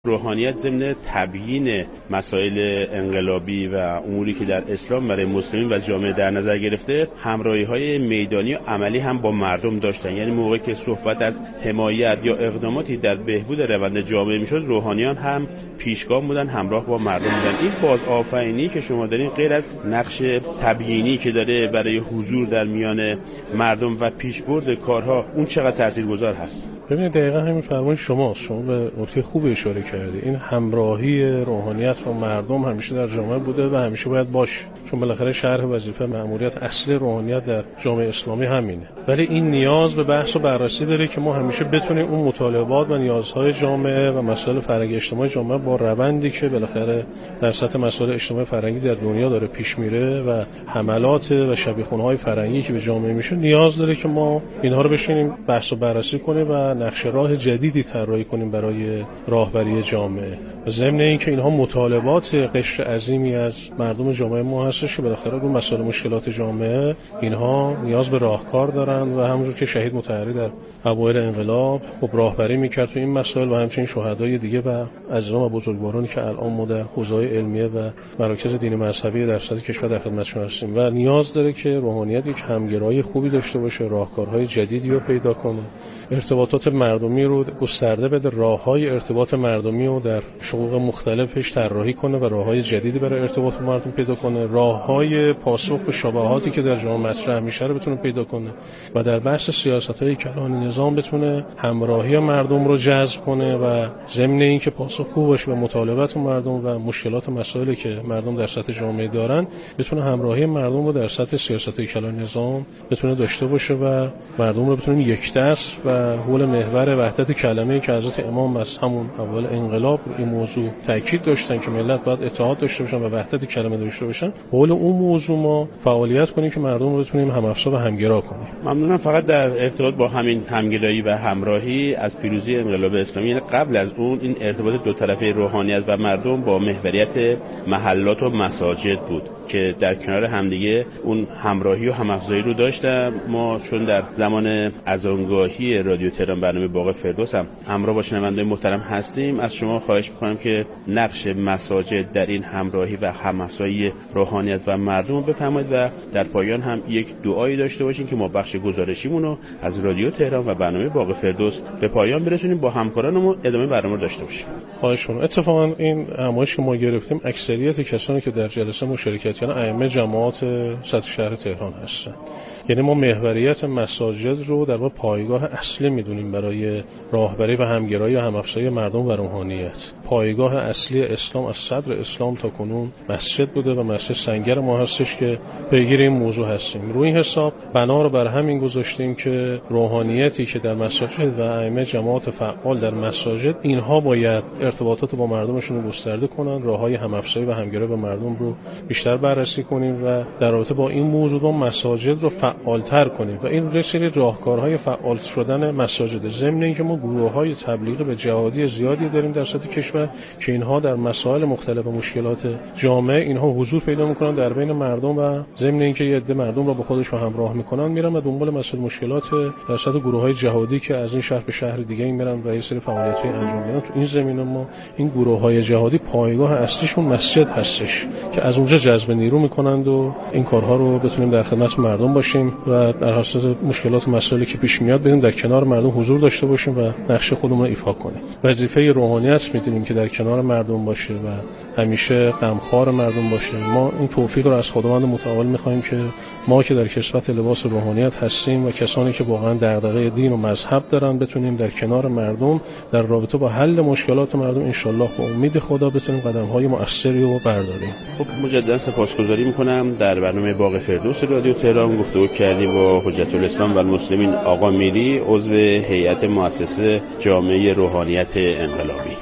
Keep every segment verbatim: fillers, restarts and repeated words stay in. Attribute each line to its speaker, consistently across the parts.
Speaker 1: روحانیت ضمن تبیین مسائل انقلابی و اموری که در اسلام برای مسلمین و جامعه در نظر گرفته، همراهی‌های میدانی و عملی هم با مردم داشتن. یعنی موقعی که صحبت از حمایت یا اقداماتی در بهبود روند جامعه میشد، روحانیان هم پیشگام بودن، همراه با مردم بودن. این بازآفرینی که شما دارین غیر از نقش تبیینی که داره برای حضور در میان مردم و پیشبرد کارها، اون چقدر تاثیرگذار هست؟
Speaker 2: ببینید دقیقاً همین فرمان شماست. شما به نکته خوب اشاره کردید. این همراهی روحانیت با مردم همیشه در جامعه بوده و همیشه باید باشه، چون بالاخره شرح وظیفه مأموریت اصلی روحانیت در جامعه اسلامی همینه. ولی این نیاز به بحث و بررسی داره که ما همیشه بتونیم اون مطالبات و نیازهای جامعه و مسائل فرهنگی اجتماعی جامعه با روندی که بالاخره در سطح مسائل اجتماعی فرهنگی در دنیا داره پیش میره و حملات و شبیخونه‌های فرهنگی که به جامعه میشه، نیاز داره که ما اینها رو بشینیم بحث و بررسی کنیم و نقشه راه جدیدی طراحی کنیم برای راهبری جامعه. ضمن اینکه اینها مطالبات قشر عظیمی از مردم جامعه ما هستش که بالاخره رو مسائل مشکلات جامعه اینها نیاز به راهکار دارن و همونجور که شهید مطهری در اوایل انقلاب خب راهبری میکرد تو این مسائل و همچنین شهدای دیگه و عزیزان و بزرگوارانی که الان ما در حوزه‌های علمیه و مراکز دینی مذهبی در سطح کشور در خدمتشون هستیم و نیاز داره که روحانیت یک همگرایی خوبی داشته باشه، راهکارهای جدیدی رو پیدا کنه، ارتباطات مردمی رو گسترده بده، راههای ارتباط مردمی رو در شقوق مختلفش طراحی کنه و راههای جدیدی برای ارتباط مردم پیدا کنه، راههای پاسخ به شبهاتی که در جامعه مطرح میشه رو بتونه پیدا کنه و در بحث سیاست‌های کلان نظام بتونه همراهی مردم رو جذب کنه و ضمن اینکه پاسخگو باشه به مطالبات مردم و مشکلات و مسائلی که مردم در سطح جامعه دارن، بتونه همراهی مردم رو در سطح سیاست‌های کلان نظام بتونه داشته باشه و مردم رو بتونه یکدست و حول محور وحدت کلمه‌ای که حضرت امام از همون اول انقلاب این موضوع تاکید داشتن که ملت باید اتحاد داشته باشن و وحدت کلمه داشته باشن، حول اون موضوع ما فعالیت کنیم که مردم رو بتونیم هم افزا و همگرا کنیم.
Speaker 1: ممنونم. فقط در ارتباط با همین همگرایی و همراهی از پیروزی انقلاب اسلامی، یعنی قبل از اون این ارتباط دو طرفه روحانیت و مردم با محوریت محلات و مساجد بود که در کنار همدیگه اون همراهی و همافزایی رو داشتم. ما چون در زمان اذانگاهی رادیو تهران برنامه باغ فردوس هم همراه با شنوندگان محترم هستیم، از شما خواهش می‌کنم که نقش مساجد در این همراهی و همافزایی روحانیت و مردم رو بفرمایید و در پایان هم یک دعایی داشته باشین که ما بخش گزارشیمون رو از رادیو تهران و برنامه باغ فردوس به پایان برسونیم، با همکارانمون ادامه برنامه رو داشته باشیم.
Speaker 2: خواهش می‌کنم. اتفاقا این همایش که ما گرفتیم اکثریت کسانی که در جلسه مشارکت کردن ائمه جماعات سطح شهر تهران هستن. یعنی ما محوریت مساجد رو در واقع پایگاه اصلی می‌دونیم برای راهبری و همگرایی و همافزایی مردم و روحانیت. پایگاه اصلی اسلام از صدر اسلام تا کنون مسجد بوده و مسجد سنگر ما هستش که پیگیر این موضوع هستیم. روی این حساب بنا رو بر همین گذاشتیم که روحانیتی که در مساجد و ائمه جماعت فعال در مساجد، اینها باید ارتباطات با مردمشون رو گسترده کنن، راههای همافزایی و همگرایی با مردم رو بیشتر بررسی کنیم و در رابطه با این موضوع با مساجد رو فعالتر کنیم و این یه سری راهکارهای فعال شدن مساجد. ضمن اینکه ما گروه‌های تبلیغ به جهادی زیادی داریم در سطح کشور که اینها در مسائل مختلف و مشکلات جامعه اینها حضور پیدا می‌کنن در بین مردم و ضمن اینکه یه عده مردم رو با خودشون همراه می‌کنن، میرن و دنبال مسائل مشکلات در سطح گروه‌های جهادی که از این شهر به شهر دیگه میرن و یه سری فعالیت‌های انجام میدن. تو این زمینه ما این گروه‌های جهادی پایگاه اصلیشون مسجد هستش که از اونجا جذب نیرو می‌کنند و این کارها رو بتونیم در خدمت مردم باشیم و در حساس مشکلات و مسائلی که پیش میاد بریم در کنار مردم حضور داشته باشیم و نقش خودمون رو ایفا کنیم. وظیفه روحانیت می‌دونیم که در کنار مردم باشه و همیشه غمخوار مردم باشه. ما این توفیق رو از خداوند متعال می‌خوایم که ما که در کسوت لباس روحانیت هستیم و کسانی که واقعا دغدغه دین و مذهب دارن بتونیم در کنار مردم در رابطه با حل مشکلات مردم ان شاءالله با امید خدا بتونیم قدم‌های مؤثری رو برداریم.
Speaker 1: خب مجددا سپاسگزاری می‌کنم. در برنامه باغ فردوس رادیو تهران گفتگو کردیم با حجت الاسلام و المسلمین آقا میری، عضو هیئت مؤسسه جامعه روحانیت انقلابی.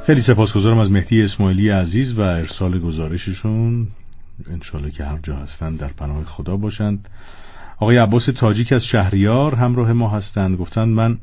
Speaker 3: خیلی سپاسگزارم از مهدی اسماعیلی عزیز و ارسال گزارششون. انشالله که هر جا هستند در پناه خدا باشند. آقای عباس تاجیک از شهریار همراه ما هستند. گفتند من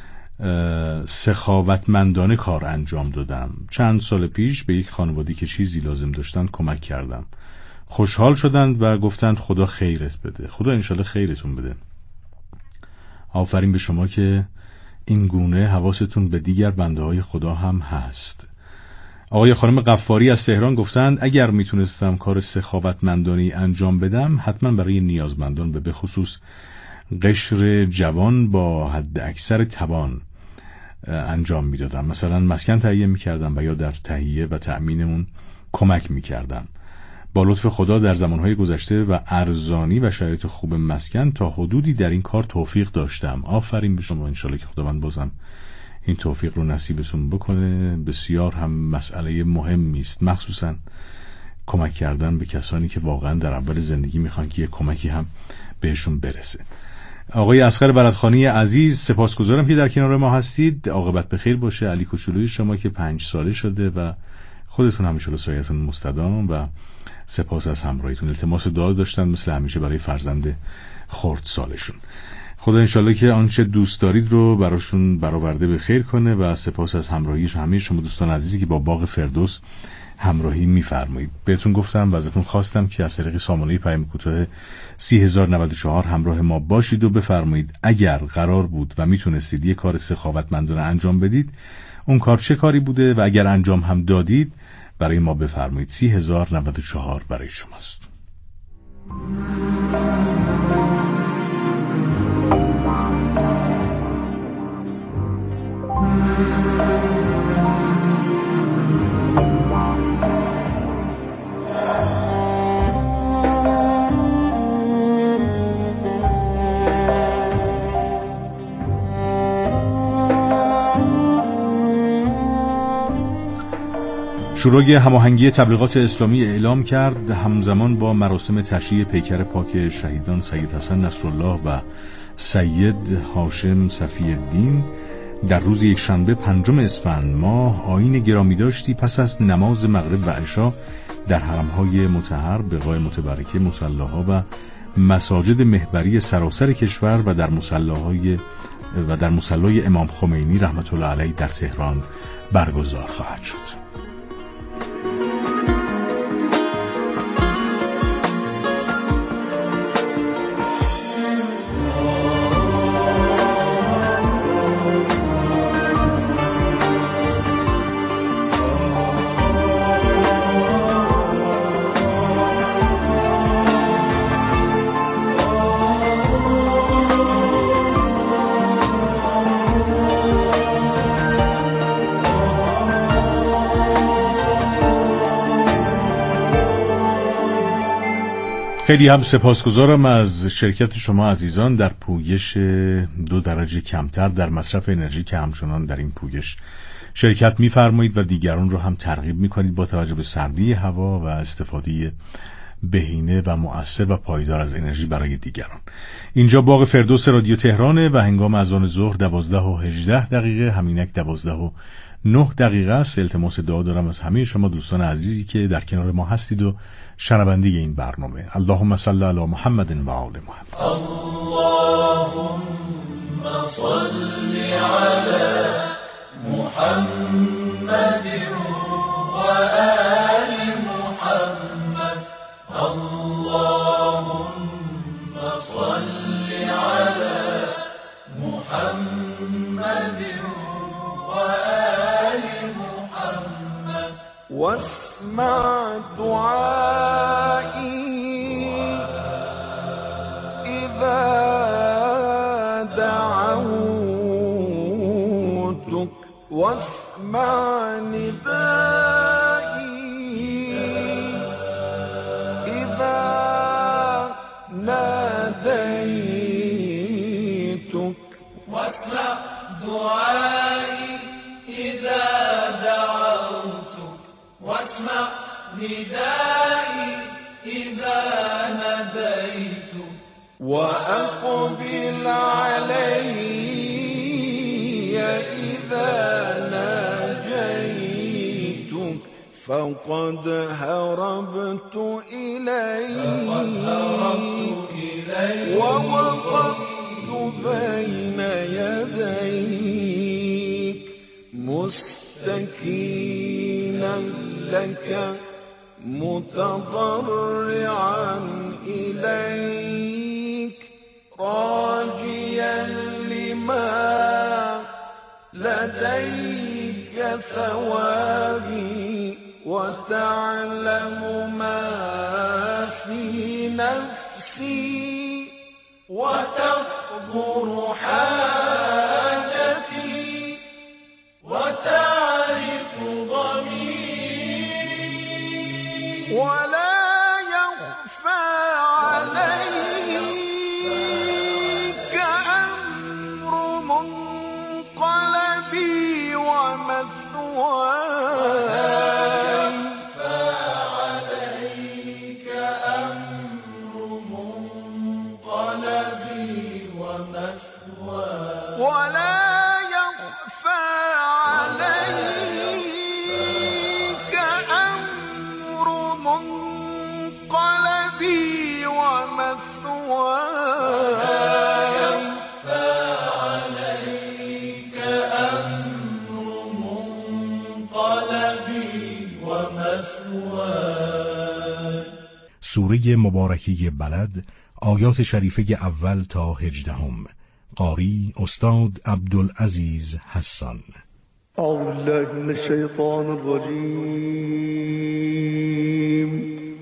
Speaker 3: سخاوتمندانه کار انجام دادم. چند سال پیش به یک خانوادی که چیزی لازم داشتن کمک کردم. خوشحال شدند و گفتند خدا خیرت بده. خدا انشالله خیرتون بده. آفرین به شما که این گونه حواستون به دیگر بنده های خدا هم هست. آقای خانم غفاری از تهران گفتند اگر میتونستم کار سخاوتمندانه انجام بدم حتما برای نیازمندان و به خصوص قشر جوان با حد اکثر توان انجام میدادم. مثلا مسکن تهیه میکردم و یا در تهیه و تأمین اون کمک میکردم. با لطف خدا در زمانهای گذشته و ارزانی و شرایط خوب مسکن تا حدودی در این کار توفیق داشتم. آفرین به شما. انشالله که خداوند بازم این توفیق رو نصیبتون بکنه. بسیار هم مسئله مهمی است، مخصوصا کمک کردن به کسانی که واقعا در اول زندگی میخوان که یه کمکی هم بهشون برسه. آقای اصغر بلدخانی عزیز سپاسگزارم که در کنار ما هستید. عاقبت بخیر باشه. علی کوچولوی شما که پنج ساله شده و خودتون همیشه سایه‌تون مستدام و سپاس از همراهیتون. التماس دعا داشتن مثل همیشه برای فرزند خردسالشون. خدا انشالله که آنچه دوست دارید رو براشون برآورده به خیر کنه و سپاس از همراهیش همه شما دوستان عزیزی که با باغ فردوس همراهی می‌فرمایید. بهتون گفتم و ازتون خواستم که از طریق سامانه پیام کوتاه سی هزار و نود و چهار همراه ما باشید و بفرمایید اگر قرار بود و میتونستید یه کار سخاوتمندانه انجام بدید اون کار چه کاری بوده و اگر انجام هم دادید برای ما بفرمایید. سی هزار و نود و چهار برای شماست. شورای هماهنگی تبلیغات اسلامی اعلام کرد همزمان با مراسم تشییع پیکر پاک شهیدان سید حسن نصرالله و سید هاشم صفی الدین در روز یکشنبه پنجم اسفند ماه آیین گرامی داشتی پس از نماز مغرب و عشا در حرم‌های مطهر، بقاع متبرکه، مصلاها و مساجد محوری سراسر کشور و در مصلاهای و در مصلای امام خمینی رحمت الله علیه در تهران برگزار خواهد شد. خیلی هم سپاسگزارم از شرکت شما عزیزان در پویش دو درجه کمتر در مصرف انرژی که همچنان در این پویش شرکت می‌فرمایید و دیگران رو هم ترغیب می‌کنید با توجه به سردی هوا و استفاده بهینه و مؤثر و پایدار از انرژی برای دیگران. اینجا باغ فردوس رادیو تهرانه و هنگام اذان ظهر دوازده و هجده دقیقه، همینک دوازده و نه دقیقه است. التماس دعا دارم از همه شما دوستان عزیزی که در کنار ما هستید و شنونده این برنامه. اللهم صل علی محمد و آل محمد.
Speaker 4: اللهم صل علی محمد و آل محمد. اللهم صل علی محمد و آل محمد واسمع دعائي إذا دعوتك واسمع ندائي إذا ناديتك واسمع دعائي إذا دعوتك واسمع ندائي إذا ناديت وأقبل علي إذا ناجيت فقد هربت إليك ووقفت بين يديك مستكينا لك متضرعا إليك راجيا لما لديك ثوابي وتعلم ما في نفسي وتخبر حاجتي وتعرف ضميري ولا يخفى عليك أمر منقلبي ومثواي ولا يخفى عليك أمر منقلبي ومثواي عليك أمر منقلبي ومثواي.
Speaker 5: سوره مبارکه بلد، آیات شریفه اول تا هجدهم. قاری استاد عبدالعزیز حسان.
Speaker 6: اعوذ بالله من الشیطان الرجیم.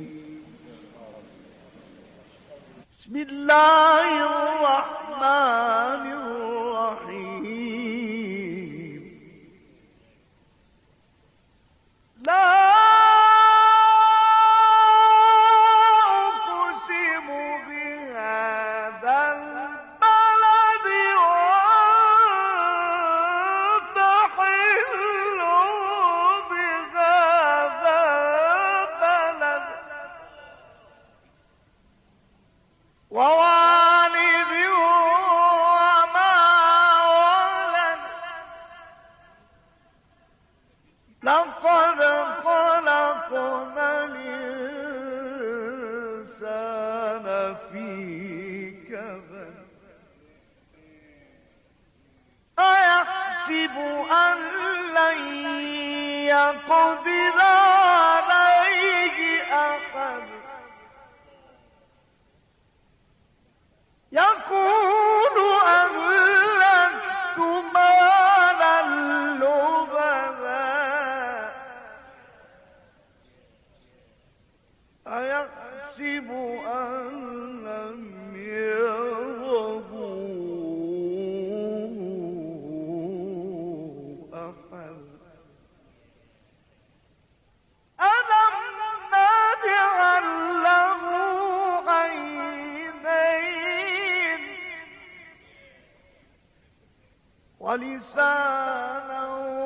Speaker 6: بسم الله الرحمن الرحیم. لا ووالد وما ولد لقد خلقنا الإنسان في كبد أيحسب أن لن يقدر عليه أحد يقول أهلكت مالا لبدا أيحسب أن لم يره أحد ألم نجعل له عينين ولسانا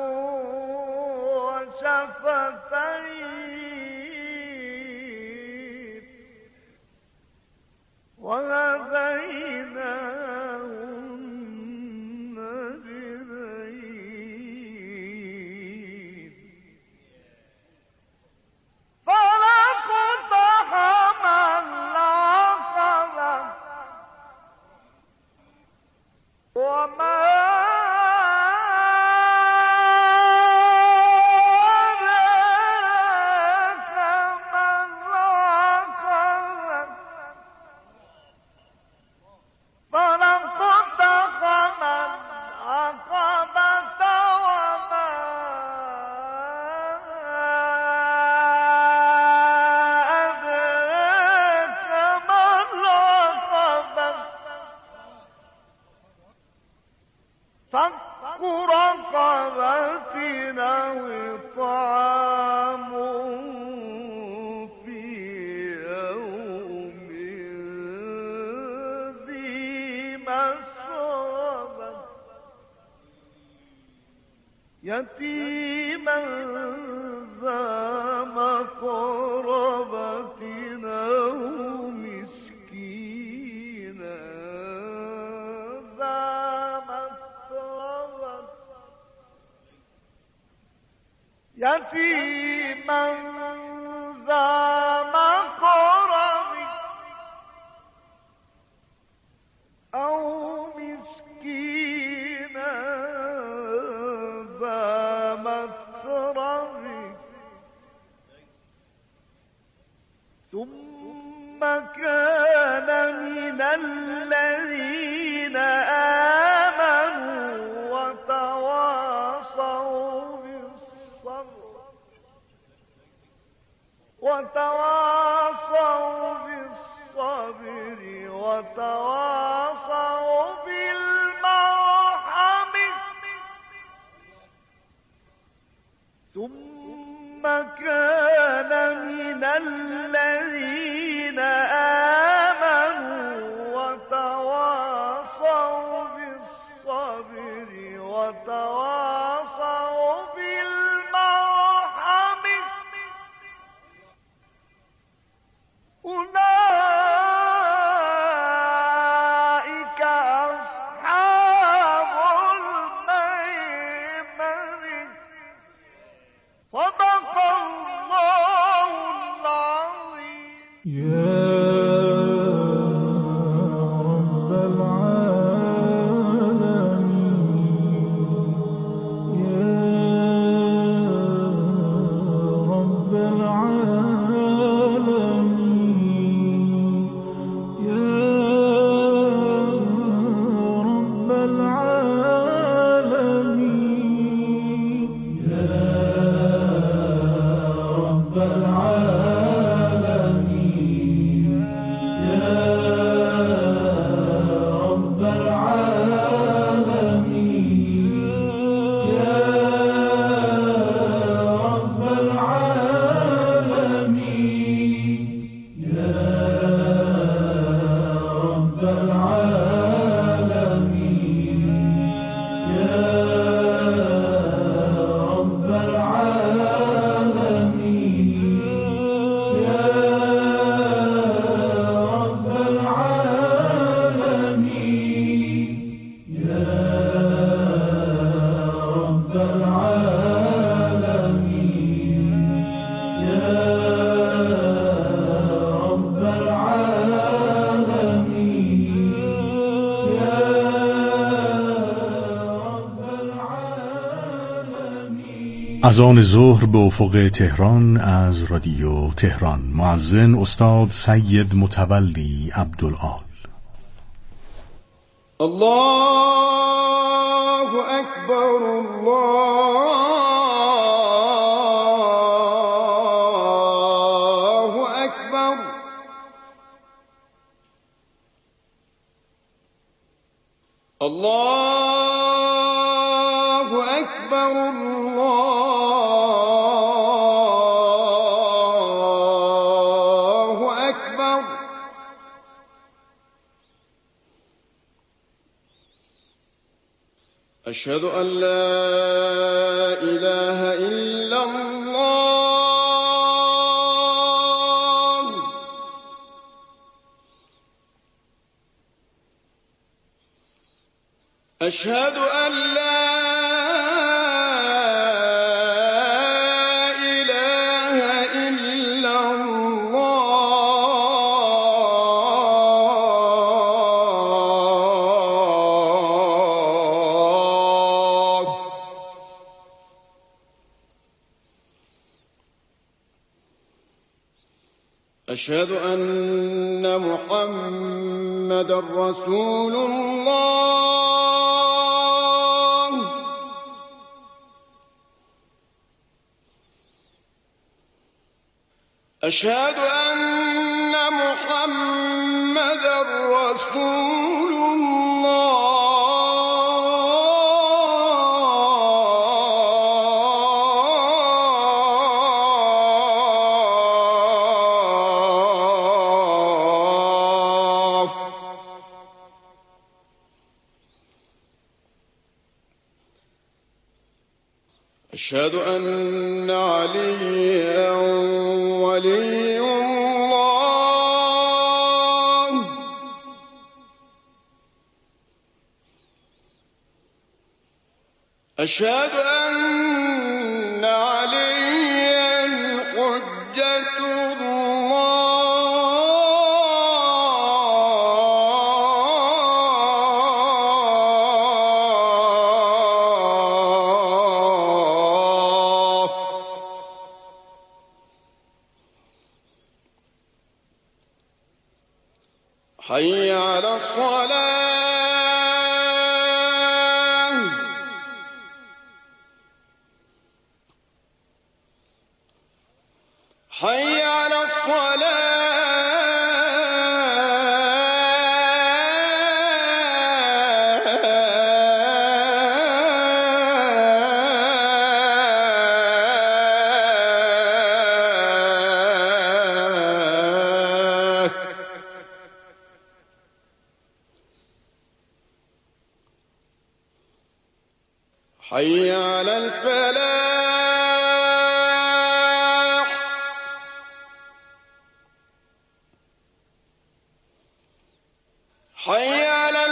Speaker 6: وشفتين وهديناه النجدين فلاقتحم العقبة وما فك رقبة أو إطعام في يوم ذي مسغبة يتيما ذا مقربة أو مسكينا ذا متربة يتيما وتواصوا بالصبر وتواصوا بالمرحم ثم كان من الذين آمنوا وتواصوا بالصبر وتواصوا بالمرحم أولئك أصحاب الميمنة صدق الله العظيم.
Speaker 7: يا رب العالمين يا رب العالمين يا رب العالمين يا رب العالمين يا رب العالمين يا رب العالمين يا رب العالمين يا رب العالمين يا رب العالمين يا رب العالمين يا رب العالمين يا رب العالمين.
Speaker 5: اذان ظهر به افق تهران از رادیو تهران. مؤذن استاد سید متولی عبدالعال.
Speaker 8: الله أكبر الله أكبر الله أكبر الله أكبر. أشهد أن لا إله إلا الله. أشهد أن لا إله إلا الله. أشهد أن محمدا رسول الله. أشهد أن محمدا رسول الله. أشهد أن عليا ولي الله. أشهد أن عليا حجة الله حي على الصلاة حي على الصلاة حي على الفلاح حي على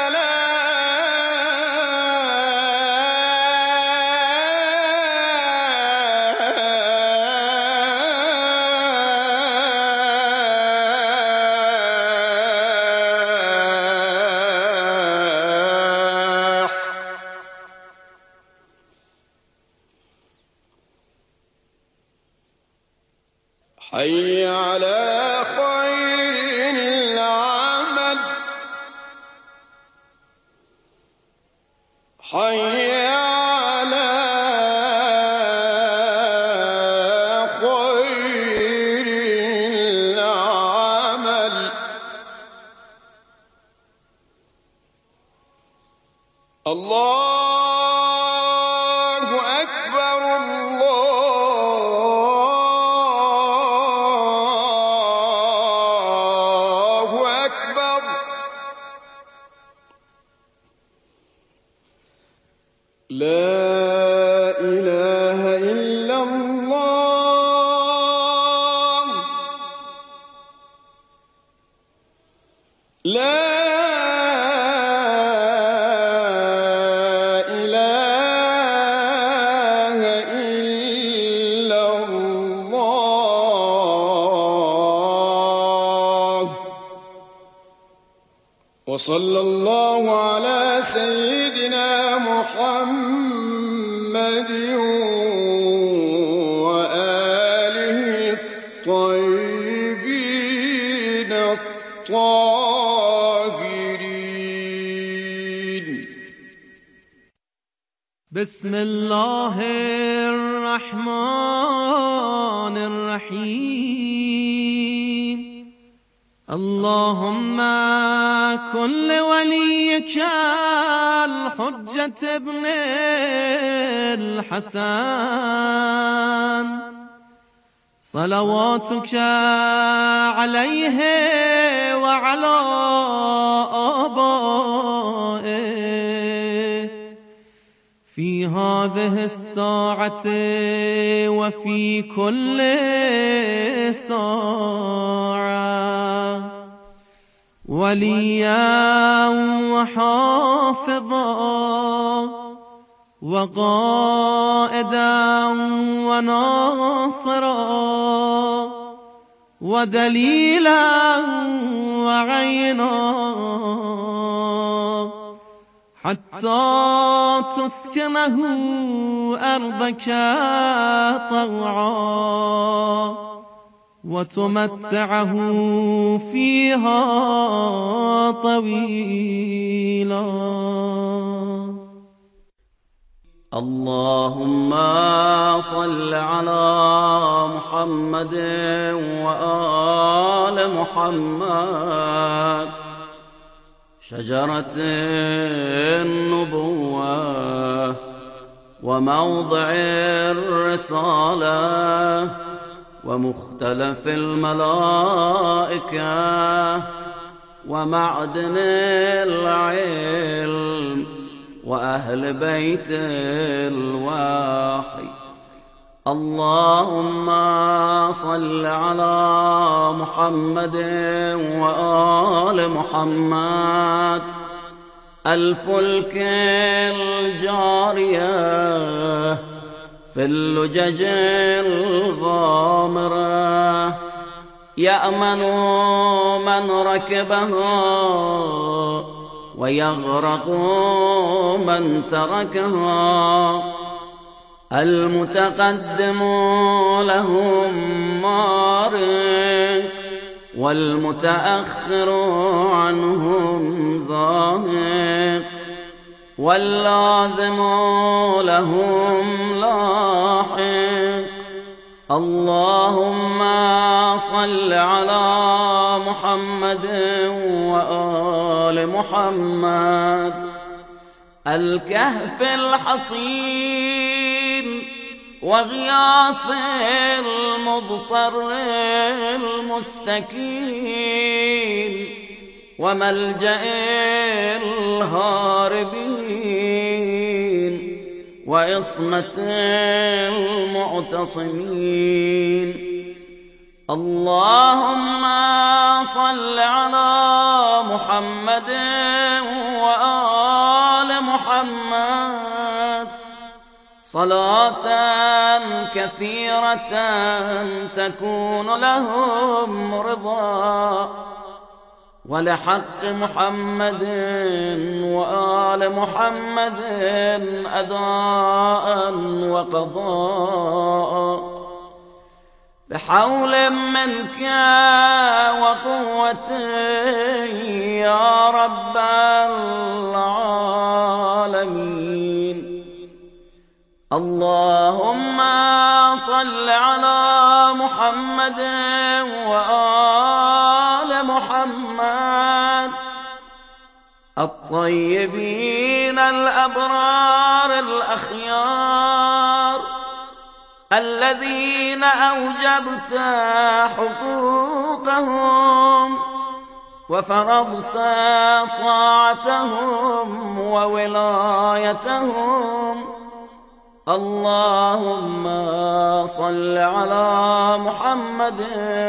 Speaker 8: الفلاح حي على خير العمل حي على خير العمل الله أكبر الله أكبر لا إله إلا الله لا إله إلا الله وصلى الله على سيدنا محمد وآله الطيبين الطاهرين.
Speaker 9: بسم الله الرحمن الرحيم. اللهم كن لوليك الحجة ابن الحسن صلواتك عليه وعلى آبائه في هذه الساعة وفي كل ساعة وليا وحافظا وقائدا وناصرا ودليلا وعينا حتى تسكنه أرضك طوعا وتمتعه فيها طويلا.
Speaker 10: اللهم صل على محمد وآل محمد شجرة النبوة وموضع الرسالة ومختلف الملائكة ومعدن العلم وأهل بيت الوحي. اللهم صل على محمد وآل محمد الفلك الجارية في اللجج الغامرة يأمن من ركبها ويغرق من تركها المتقدم لهم مارق والمتأخر عنهم زاهق واللازم لهم لاحق اللهم صل على محمد وآل محمد الكهف الحصين وغياث المضطر المستكين وملجأ الهاربين وعصمة المعتصمين اللهم صل على محمد وآل محمد صلاة كثيرة تكون لهم رضا ولحق محمد وآل محمد أداء وقضاء بحول منك وقوة يا رب العالمين اللهم صل على محمد وآل محمد الطيبين الأبرار الأخيار الذين أوجبت حقوقهم وفرضت طاعتهم وولايتهم اللهم صل على محمد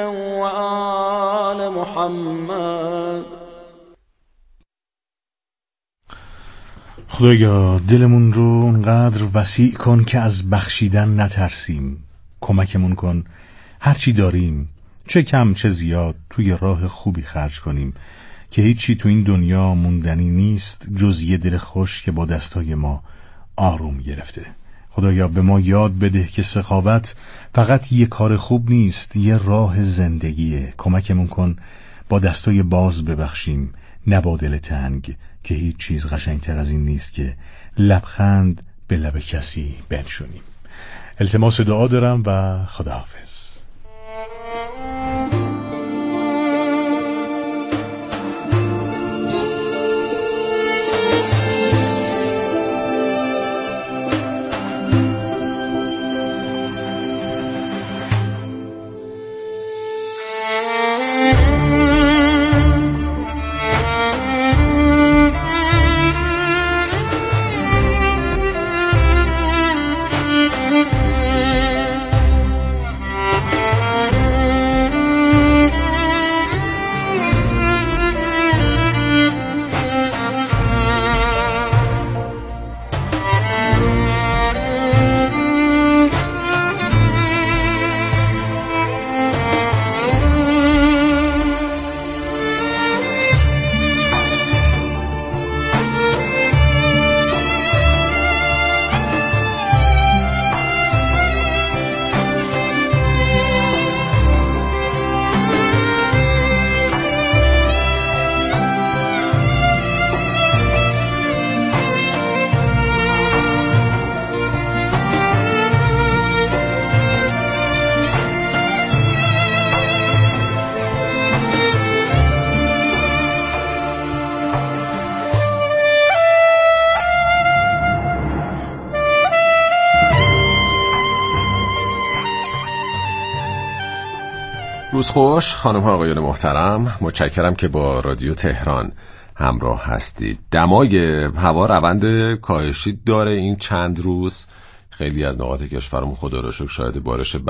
Speaker 10: وآل محمد.
Speaker 5: خدایا دلمون رو اونقدر وسیع کن که از بخشیدن نترسیم. کمکمون کن هرچی داریم چه کم چه زیاد توی راه خوبی خرج کنیم که هیچی تو این دنیا موندنی نیست جز یه دل خوش که با دستای ما آروم گرفته. خدایا به ما یاد بده که سخاوت فقط یه کار خوب نیست، یه راه زندگیه. کمکمون کن با دستای باز ببخشیم، نه با دل تنگ، که هیچ چیز قشنگتر از این نیست که لبخند به لب کسی بنشونیم. التماس دعا دارم و خداحافظ.
Speaker 11: روز خوش خانم ها آقایان محترم، متشکرم که با رادیو تهران همراه هستید. دمای هوا روند کاهشی داره این چند روز. خیلی از نقاط کشورمون خدا رو شکر شاهد بارش